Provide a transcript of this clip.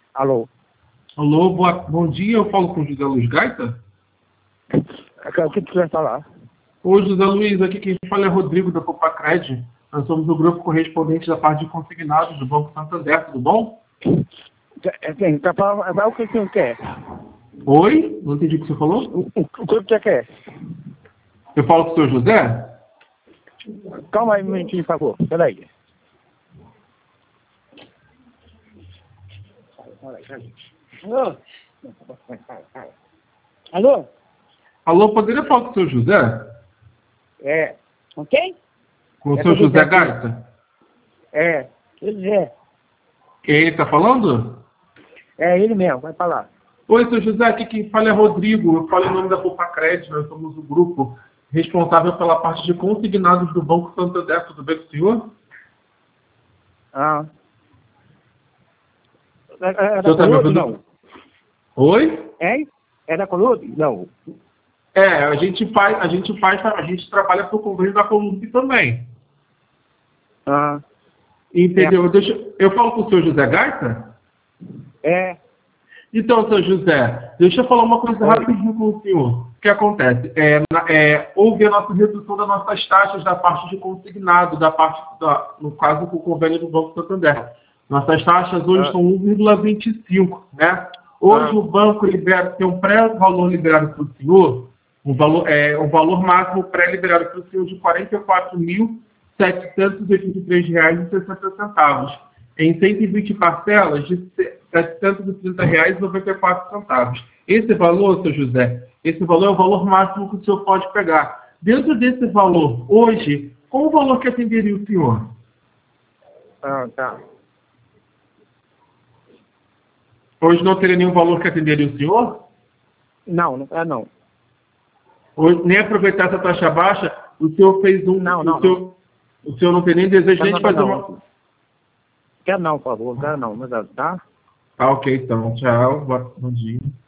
Alô? Alô, bom dia, eu falo com o José Luiz Gaita? O que tu quer falar? Oi, José Luiz, aqui quem fala é Rodrigo da Copacred. Nós somos o grupo correspondente da parte de consignados do Banco Santander, tudo bom? Quem? Tá falando, o que você quer? Oi? Não entendi o que você falou? O que você quer? Eu falo com o senhor José? Calma aí um minutinho, por favor. Peraí. Alô? Alô? Alô, poderia falar com o senhor José? É. Com quem? Com o É senhor tudo José bem. Gaita? Ele é. Quem está falando? É ele mesmo, vai falar. Oi, senhor José, aqui quem fala é Rodrigo. Eu falo em nome da Copacred, nós somos o grupo responsável pela parte de consignados do Banco Santander, tudo bem com o senhor? Ah. É O da senhor está me Colude, ouvindo? não? Oi? Hein? É da Colude? Não. A gente trabalha para o convênio da Columbi também. Ah. Entendeu? Eu falo com o senhor José Gaita? É. Então, senhor José, deixa eu falar uma coisa Oi. rapidinho com o senhor. O que acontece? Houve a nossa redução das nossas taxas da parte de consignado, no caso, com o convênio do Banco Santander. Nossas taxas hoje são 1,25, né? Hoje o banco tem um pré-valor liberado para o senhor, um valor máximo pré-liberado para o senhor de R$ 44.783,60, em 120 parcelas de R$ 730,94. Esse valor, senhor José, esse valor é o valor máximo que o senhor pode pegar. Dentro desse valor, hoje, qual o valor que atenderia o senhor? Ah, tá. Hoje não teria nenhum valor que atenderia o senhor? Não, não é não. Hoje, nem aproveitar essa taxa baixa, o senhor fez um... Não. O senhor não tem nem desejo nem de fazer Não. uma... Quer não, por favor. Quer não, mas tá? Ah, ok, então. Tchau. Bom dia.